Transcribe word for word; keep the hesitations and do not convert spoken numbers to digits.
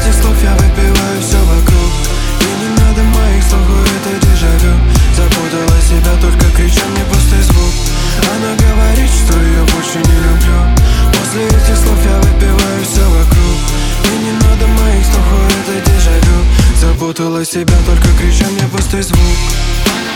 этих слов я выпиваю все вокруг. И не надо моих слов, это дежавю. Запутала себя, только крича мне пустой звук. Она говорит, что ее больше не люблю. После этих слов я выпиваю все вокруг. И не надо моих слов, это дежавю. Запутала себя, только крича мне пустой звук.